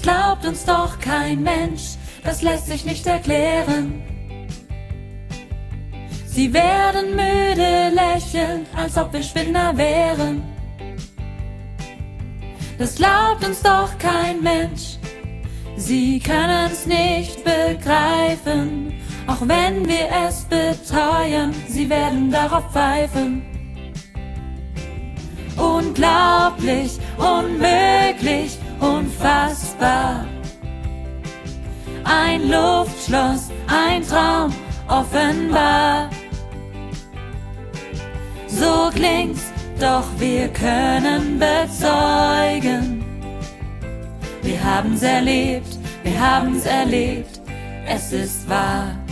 glaubt uns doch kein Mensch, das lässt sich nicht erklären. Sie werden müde lächeln, als ob wir Spinner wären. Das glaubt uns doch kein Mensch, sie können's nicht begreifen. Auch wenn wir es beteuern, sie werden darauf pfeifen. Unglaublich, unmöglich, unfassbar. Ein Luftschloss, ein Traum, offenbar. So klingt's, doch wir können bezeugen. Wir haben's erlebt, es ist wahr.